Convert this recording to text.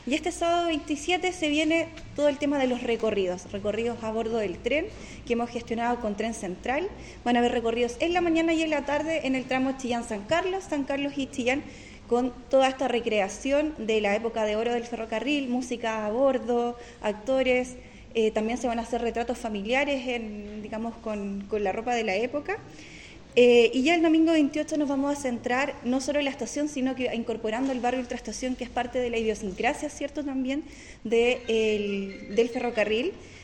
Y este sábado 27 se viene todo el tema de los recorridos a bordo del tren que hemos gestionado con Tren Central. Van a haber recorridos en la mañana y en la tarde en el tramo Chillán-San Carlos y Chillán, con toda esta recreación de la época de oro del ferrocarril, música a bordo, actores. También se van a hacer retratos familiares, digamos, con la ropa de la época. Y ya el domingo 28 nos vamos a centrar no solo en la estación, sino que incorporando el barrio Ultraestación, que es parte de la idiosincrasia, ¿cierto?, también del ferrocarril.